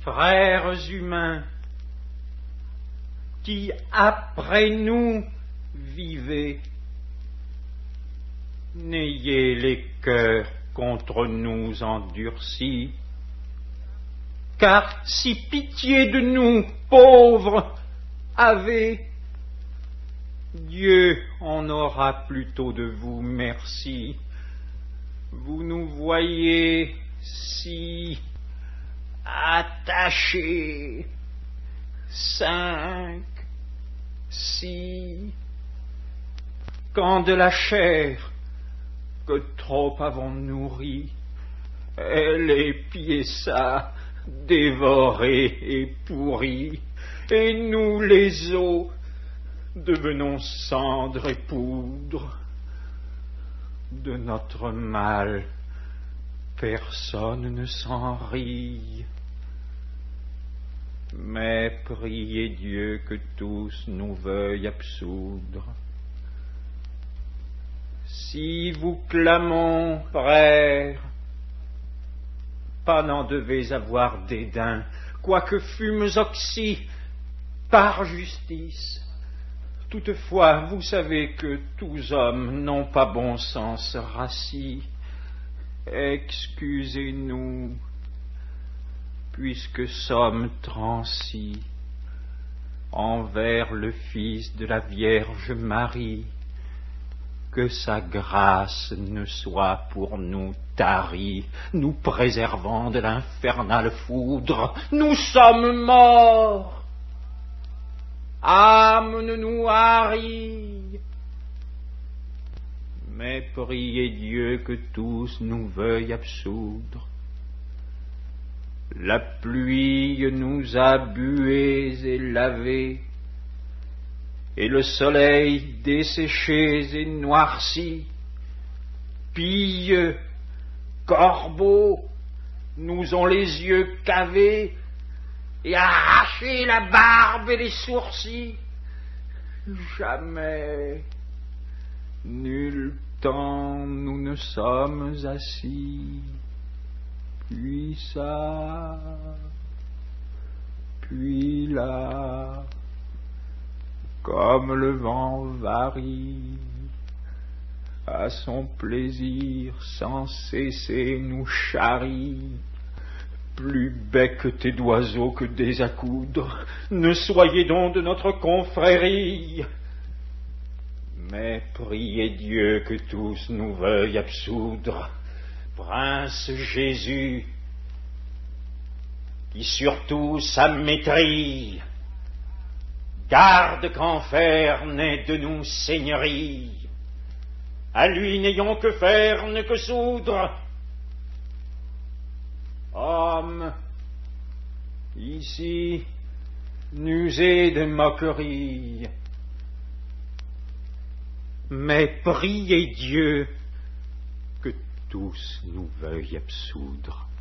Frères humains, qui après nous vivez, n'ayez les cœurs contre nous endurcis, car si pitié de nous, pauvres, avez, Dieu en aura plutôt de vous merci. Vous nous voyez si attachés, 5, 6, quand de la chair que trop avons nourrie, elle est piéça, dévorée et pourrie, et nous les os devenons cendre et poudre. De notre mal, personne ne s'en rit, mais priez Dieu que tous nous veuillent absoudre. Si vous clamons, frères, pas n'en devez avoir dédain, quoique fûmes oxy par justice. Toutefois, vous savez que tous hommes n'ont pas bon sens rassis. Excusez-nous, puisque sommes transis envers le Fils de la Vierge Marie, que sa grâce ne soit pour nous tarie, nous préservant de l'infernale foudre. Nous sommes morts. Amenez-nous à rire. Mais priez Dieu que tous nous veuillent absoudre. La pluie nous a bués et lavés, et le soleil desséchés et noircis. Pieux, corbeaux, nous ont les yeux cavés et arraché la barbe et les sourcils. Jamais, nul temps nous ne sommes assis, puis ça, puis là, comme le vent varie, à son plaisir sans cesser nous charrie. Plus becquetés d'oiseaux que des accoudres, ne soyez donc de notre confrérie. Mais priez Dieu que tous nous veuillent absoudre. Prince Jésus, qui surtout sa maîtrise, garde qu'enfer n'ait de nous seigneurie. À lui n'ayons que faire, ne que soudre. Homme, ici, n'usez de moquerie, mais priez Dieu que tous nous veuillent absoudre.